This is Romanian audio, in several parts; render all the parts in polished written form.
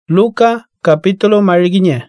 Luka capítulo mariginya.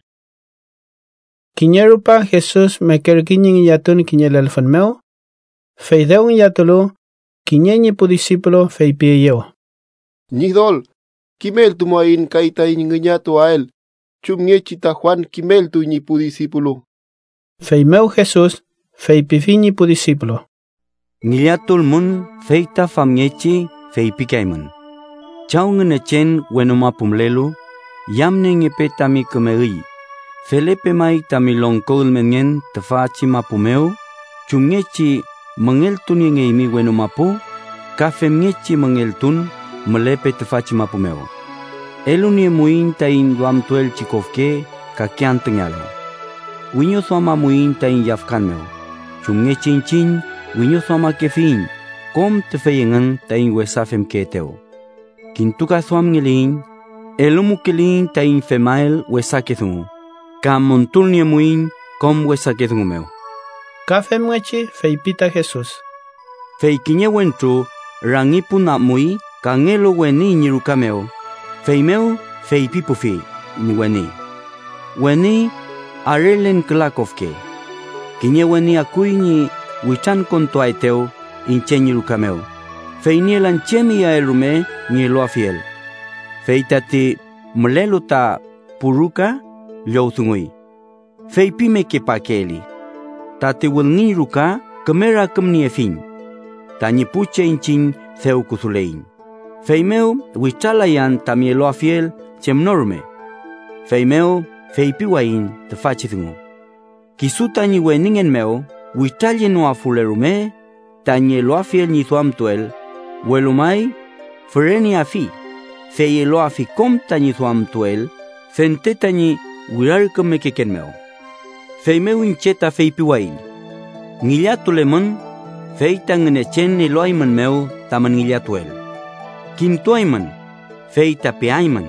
Kinyerupa Jesus mekerkinying yatun kinyelelfan meu. Feideung yatulu kinyenyi pu disipulo feipiyeo. Nidol, kimel tumain kaita ingenya tuael. Chumnye chita Juan kimel tu ni pu disipulo. Feimeu Jesus feipifinyi pu disipulo. Ngiyatul mun feita famnyechi feipikaimun. Chau ngenechen wenuma pumlelu. Yamne ngepe tami kemeri. Felepe mai tami longkol mengen tefaci mapumeu. Chumnyechi mengeltun yengeimi wenumapu. Kafemnyechi mengeltun melepe tefaci mapumeu. Elunie muin tain duam tuel chikofke kakian tengyalo. Winyo thoma muin tain yafkan meu. Chumnyechi chin winyo thoma kefin. Kom tefeyengan tain wesafem keteo. Kintuka thom ngilin. Elumukelin tain femael wesakethungu. Ka montulnia muin kom wesakethungu meu. Kafemwechi feipita Jesus. Feikinye wentru rangipu na mui ka ngelo weni nyiruka meu. Feimeu feipipufi ni weni. Weni arelen klakofke. Kinye weni akui ni wichan kontoaiteo inche nyiruka meu. Feinielan chemi ya elume ni loa fiel. Feitati mleluta puruka lyothungui. Feipime ke pakeli. Tati wilngi ruka kamera kamnie fin. Tanyi puche inchin theu kuthulein. Feimeu wichalayan tamieloa fiel chemnorme. Feimeu feipiwain tefachithungu. Kisutanyi weningen meu wichalyenua fulerume tanyeloa fiel nithuamtuel welumai freni afi. Feyeloa fi kom tanyi thuam tuel, fente tanyi wirarka mekeken meu. Feimeu incheta feipiwain. Ngiliatulemon, feita ngenechen eloaiman meu taman ngiliatuel. Kintuaiman, feita peaiman.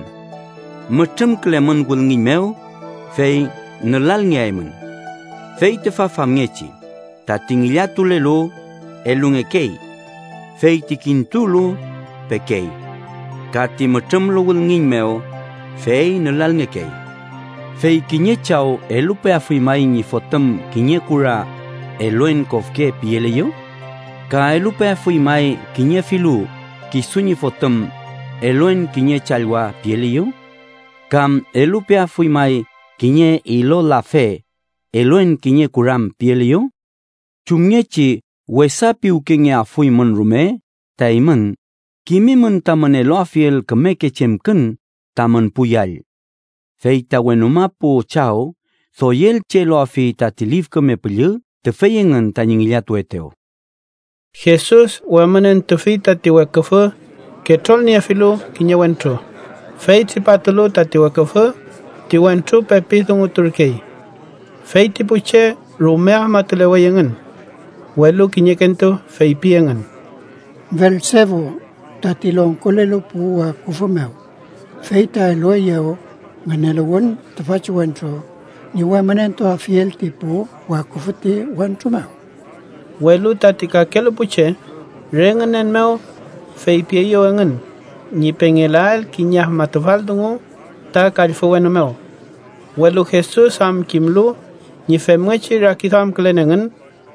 Macam kleman gulngi meu, fei nelal ngiaiman. Feita fa famngechi, tati ngiliatulelo elungekei. Feiti kintulu pekei. Kati macam lo nging meu, fei nelal ngekei. Fei kinye chao elupe afui mai ni fotem kinye kura eloen kofke pieleyo. Ka elupe afui mai kinye filu kisunyi fotem eloen kinye chalwa pieleyo. Kam elupe afui mai kinye ilo la fe eloen kinye kuram pieleyo. Chumnyechi wesapi ukenge afui man rume taiman. Kimi mun taman eloa fiel kemeke chemken taman puyal. Feita wenumapu chao, thoyel cheloa fi tatiliv keme pelye, tefeyengan tanyingiliatu eteo. Jesus wamanen tufita tiwekafu, ketrol ni afilu kinyawentru. Feiti patulu tatiwekafu, tiwentru pepithungu turkei. Feiti puche rumea matulewayengan. Welu kinyekentu feipiyengan. Velsevo tatilong kolelo pu kufumeu. Feita eloyeo nganelawon tafachu wentro ni wamanento afiel tipu wa kufuti wentro meu. Welu tatika kelo puche renganen meu feipiyo engan ni pengelal kinyah matufaldungu ta kalfuwen meu. Welu Jesus am kimlu ni femwechi rakitham klenengan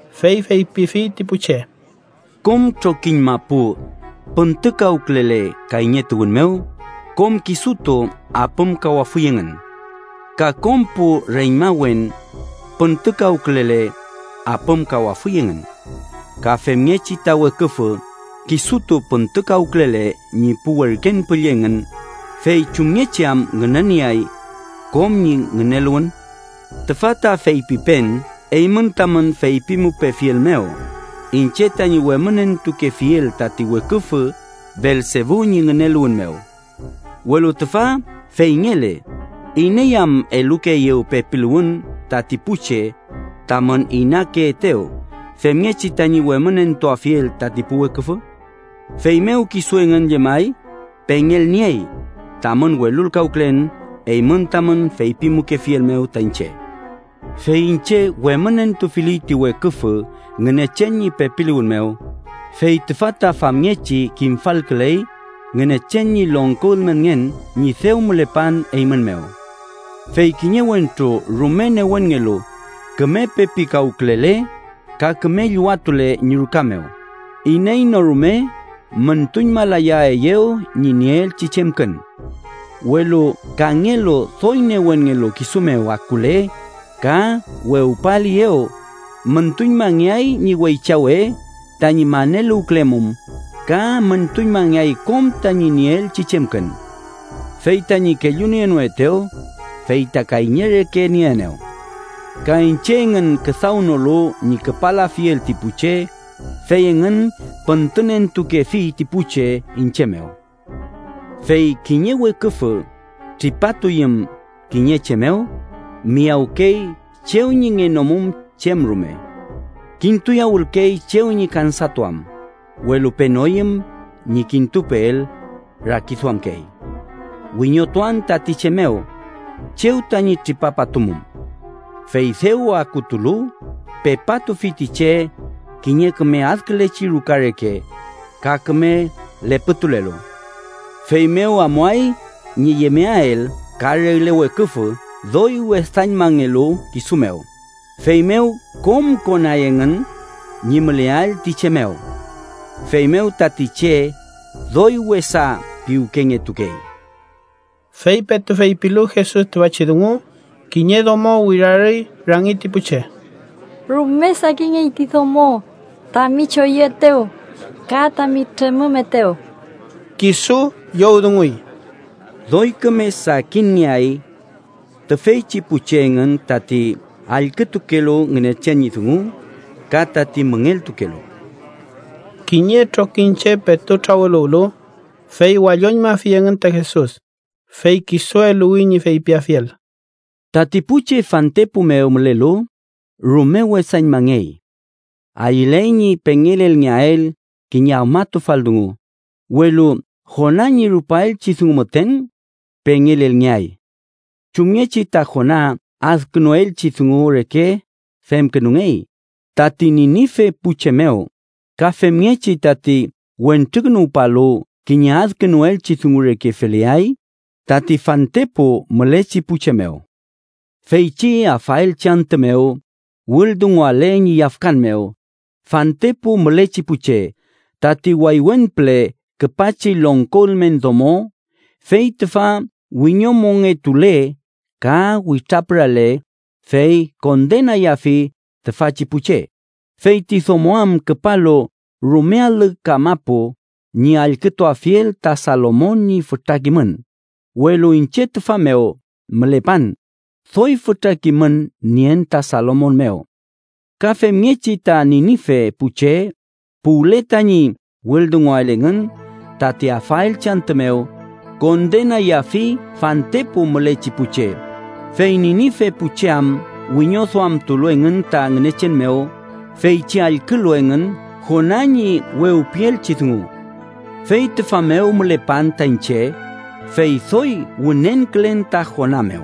feipifi tipuche. Kom choking mapu pentekau klele kainya tuun meu, kom kisuto apem kawafuyengan. Ka kompu reimawen pentekau klele apem kawafuyengan. Ka femnyechi tawe kefe kisuto pentekau klele ni puwerken pelyengan. Fei chumnyechiam ngenaniai kom ni ngenelun. Tefata fei pipen eimen taman fei pimu pefiel meu. Incheta ni wemenen tu ke fiel tati wekufe Belsevu ni ngenelun meu. Welu tefa feingele. Ineyam eluke yeu pepiluun tati puche taman inake eteo. Femnyechi tani wemenen to fiel tati puwekufe. Feimeu kisuengan jemai pengel niei. Taman welul kauklen eimen taman feipimu ke fiel meu tanche. Feinche wemenen tu filiti wekufe ngenechenyi pepiluun meu. Fei tefata famnyechi kimfalkelei ngene chen ni longkol men ngen ni theu mulepan eimen meo. Fei kinye wentro rumene wengelo keme pepi kauklele ka keme yuatule nyirukameo. Inei no rume mentuñ malaya eyeo ni niel chichemken. Welo kangelo thoine wengelo kisumeo akule ka weupali eo mentuñ mangyai ni weichawe tani manelu klemum ka mentuñ mangyai kom tani niel chichemken. Feita ni kelyuni enueteo feita kainyere ke nieneo. Kainchen kasaunolo ni kepala fiel tipuche feyengen pentunen tuke fi tipuche inchemeo. Fei kinyewe kufu tripatuyem kinyechemeo miaukei cheunyi nomum chemrume. Kintuya ulkei cheunyi kansatuam welupenoyem ni kintupel rakithuamkei. Winyotuan tatichemeo cheutani tripapatumum. Feitheu akutulu pepatu fitiche kinyekme azklechi rukareke kakme leputulelo. Feimeo amuai ni yemeael karelewe kufu doi westañ mangelo kisumeo. Feimeo kom konayengen ni meleal tichemeo. Feimeo tatiche doi wesa piukenge tukei. Fei petu fei pilu Jesus tuachidungu kinye domo wirari rangi tipuche. Rumesa kinye ititomo tamicho yeteo kata mitremumeteo. Kisu youdungui. Doi keme sa kinyai tefei chipuchengen tati alketukelo ngene chenyithungu kata ti mengel tukelo. Kinye trokinche petu trawelolo fei wayoñ mafiengen ta Jesus. Fei kiso elui ni fei piafiel. Tatipuche fantepu meomlelo rumewe sañ mangei. Aileñi pengelel nyael kinyaumato faldungu. Welu jonani rupael chithungumoten pengelel nyai. Chumyechi ta jona azknoel chithungu reke femkenungei. Tati ninife puchemeo. Ka femyechi tati wentrignu palo kinya azknoel chithungu reke feleai. Tati fantepo melechi puchemeo. Feichi afael chantemeo, wuldungu aleñi yafkanmeo. Fantepo melechi puche, tati waiwenple kepachi longkolmen domo, feitfa winyomonge tule, ka wichaprale, fei condena yafi tefachi puche. Feiti somoam kepalo rumeal kamapo, ni alketo afiel ta Salomon ni futakimen. Welo inchet fameo melepan thoi futakimen nienta Salomon meo. Kafe miechi ta ninife puche puleta ni weldungo ailengen tati afael chantemeo condena yafi fantepu melechi puche. Fei ninife pucheam winyosoam tuluengen ta ngnechen meo feichi alkuluengen jonani weupiel chithungu. Fei tefameo melepan tainche fei thoi wunen klen ta jonameo.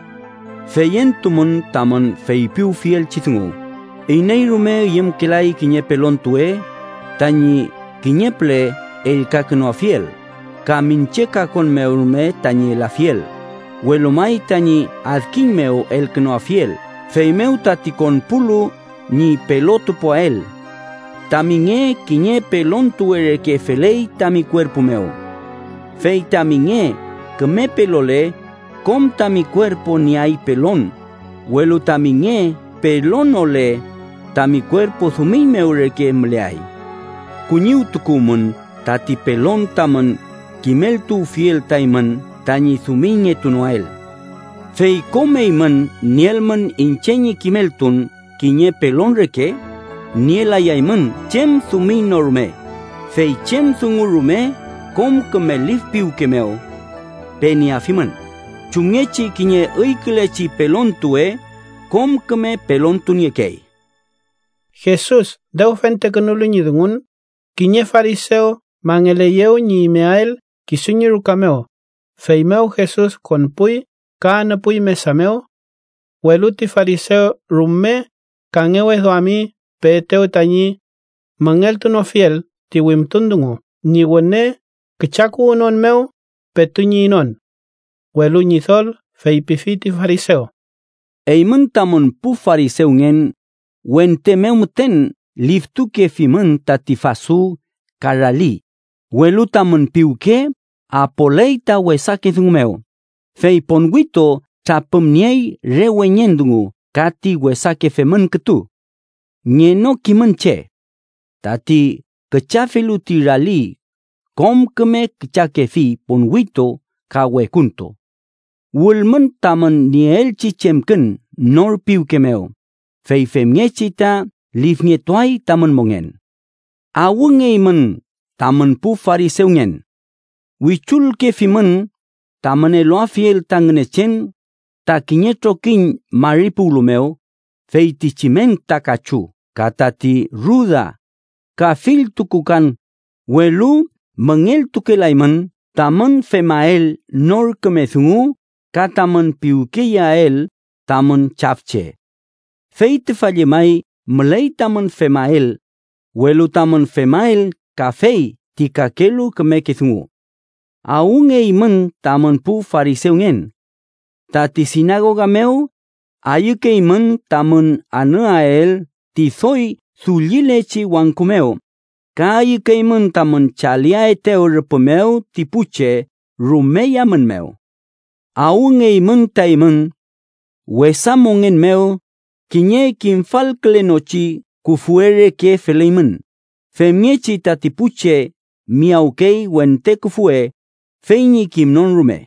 Feyen tumun tamon fei piu fiel chithungu. Inei rume yem kilai kinye pelon tue, tani kinyeple el kakno fiel. Ka mincheka con meurume tani la fiel. Welomai tani adkin meo el kno fiel. Fei meu tati con pulu ni pelotu po el. Taminge kinye pelon tuere que felei tami cuerpo meo. Fei taminge, que me pelole, com ta mi cuerpo ni hay pelón. Huelo taminge, pelón ole, ta mi cuerpo zumi meure que mle hay. Kuñiu tukumun, tati pelón taman, kimel tu fiel taiman, tani zumiñe tunoel. Fei comeiman, nielman incheñi kimeltun, kiñe pelón reke, niela yaiman, chem zumi norme. Fei chem zungurume, kom que me lif piu kemeo. Peni afiman. Chungechi kiñe uiklechi pelon tue, kom que me pelon tuniekei. Jesus, deu fente kenulu nyidungun, kiñe fariseo, mangeleyeo ni meael, kisuñiru kameo. Feimeo Jesus con pui, kaana pui mesameo. Weluti fariseo rumme, kangewe doami, peteo tañi, mangel tuno fiel, tiwim tundungu, ni wene, Kechaku non meu, petunyi non. Welu nyithol, feipifiti fariseo. Eimen tamon pu fariseu ngen, wen temeu meten liftuke fimen tatifasu karali. Welu tamon piuke, apoleita wesake thungmeu. Fei ponguito tapemniei rewenyendungu kati wesake femen ketu. Nyeno kimen che. Tati kechafelu tirali, kom keme kechakefi ponguito kawe kunto. Wulmen tamen niel chichemken nor piukemeo. Fei femnyechita lifnyetwai tamen mongen. Awungeimen tamen pu fariseu ngen. Wichul ke fimen tamen eloa fiel tangenechen takinyetrokin maripulumeo. Fei tichimen takachu katati ruda kafil tukukan welu mengel tukelaimen tamen femael nor kemethungu katamen piukeyael tamen chafche. Fei tefallemai melei tamen femael welu tamen femael kafei tikakelu kemekethungu. Aungeimen tamen pu fariseu ngen. Tati sinagoga meu ayukeimen tamen aneael tithoi thulilechi wangkumeo. Ka ayukeimen tamen chaliae teo repemeu tipuche rumeyamen meu. Aungeimen taimen wesamongen meu kinye kimfal klenochi kufuere ke feleimen. Femiechi tatipuche miaukei wente kufue feini kimnon rume.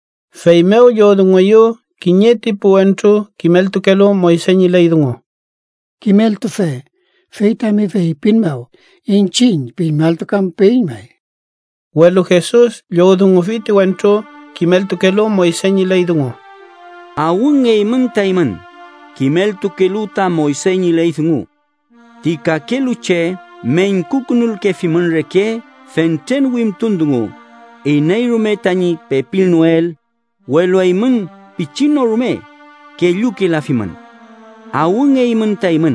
Feimeu yodungoyo, kinye tipu entru, kimeltukelo moisenyi leidungo. Kimeltu fe, feitami fe pinmeu, inchin pinmaltukam pinmei. Welu Jesus yodungo fiti wentru, kimeltukelo moisenyi leidungo. Awungeimen taimen, kimeltukelu ta moisenyi leidungo. Tikakelu che, men kukunul kefimen reke, fenten wimtundungo. Ineirume tani pepil noel, welu eimen pichino rume, ke yuke lafimen. Awung eimen taimen.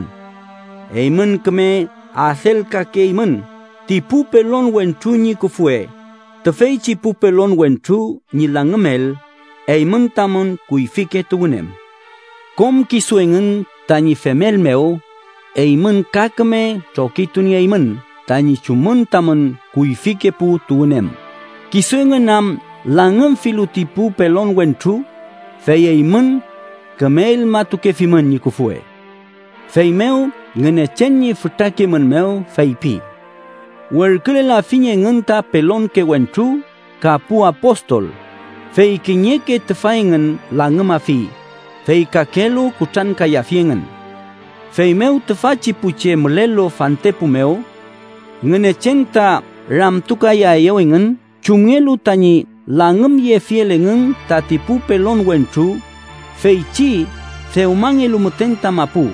Eimen keme athel kakeimen, ti pupelon wentru ni kufue. Tefei chi pupelon wentru ni langemel, eimen tamon kuifike tugunem. Kom kisuengen tani femel meo, eimen kakeme chokituni eimen, tani chumun tamon kuifike pu tugunem. Kisuengen nam langem filutipu pelon wentru, fei eimen kemel matukefimen ni kufue. Fei meu ngenechen ni futakemen meu fei pi. Werkele la finye ngenta pelon ke wentru, kapu apostol. Fei kinyeke tefaengen langem afi, fei kakelo kutan kayafiengen. Fei meu tefachi puche melelo fantepu meu, ngenechen ta ram tukaya yoengen, chungelu tani langem ye fielengen tatipu pelon wentru, fei chi feumangelu mutenta mapu.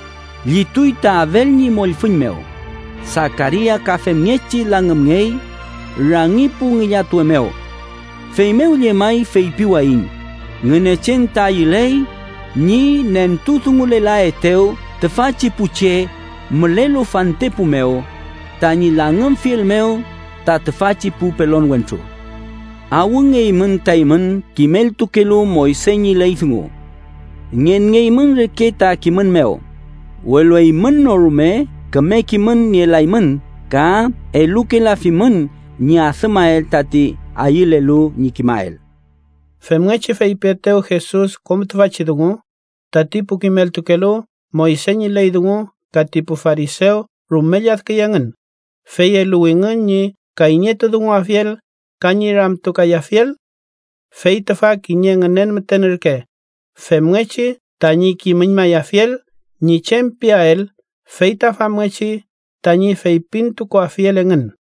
Lituita avelni molfun meu. Sakaria kafemiechi langem ngei, rangipu ngiyatu meu. Fei meu liemai fei piwain. Ngenechen ta yilei, ni nentuthungule la eteo, tefachi puche, melelo fantepu meu, tani langem fiel meu, ta tefachi pu pelon wentru. Awungeimen taimen kimel tukelu moisenyi leithungu. Ngengeimen reketa kimen meu. Welueimen norume keme kimen nielaimen ka eluke lafimen ni asemael tati ayilelu ni kimael. Femngechi feipeteo Jesus komtfachidungu, tatipu kimel tukelu moisenyi leidungu, katipu fariseo rumelyat kiyangen. Feye luingen ni kainyeto dungu afiel, kanyiram tukaya fiel, fei tafa kinyengenen metenerke. Femngechi tanyi kiminmaya fiel, ni chempia el, fei tafa mwechi tanyi fei pintu kwa fiel engen.